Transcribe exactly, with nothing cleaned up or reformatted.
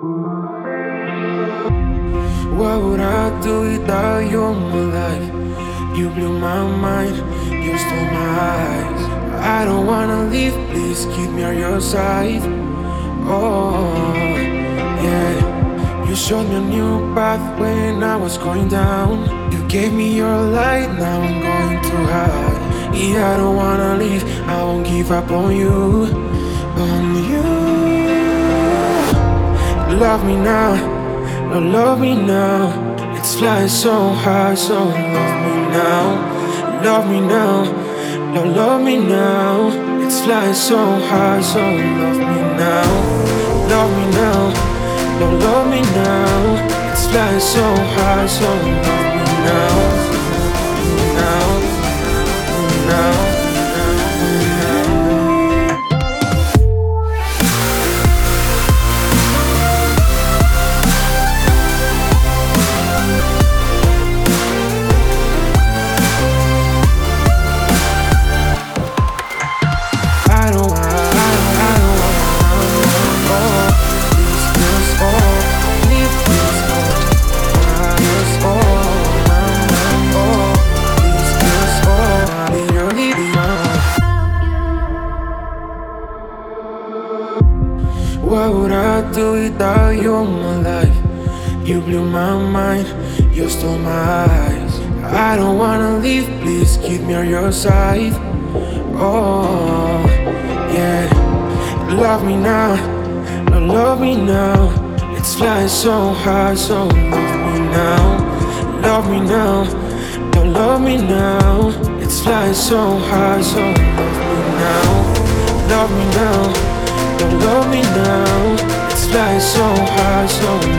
What would I do without you in my life? You blew my mind, you stole my eyes. I don't wanna leave, please keep me on your side. Oh, yeah. You showed me a new path when I was going down. You gave me your light, now I'm going too high. Yeah, I don't wanna leave, I won't give up on you. On you. Love me now, no, love me now. It's flying so high, so love me now. Love me now, no, love me now. It's flying so high, so love me now. Love me now, no, love me now. It's flying so high, so love me now. Now, now. What would I do without you in my life? You blew my mind, you stole my eyes. I don't wanna leave, please keep me on your side. Oh, yeah. Love me now, no, love me now. It's flying so high, so love me now. Love me now, no, love me now. It's flying so high, so love me now. Love me now, don't love me now. It's flying so high, so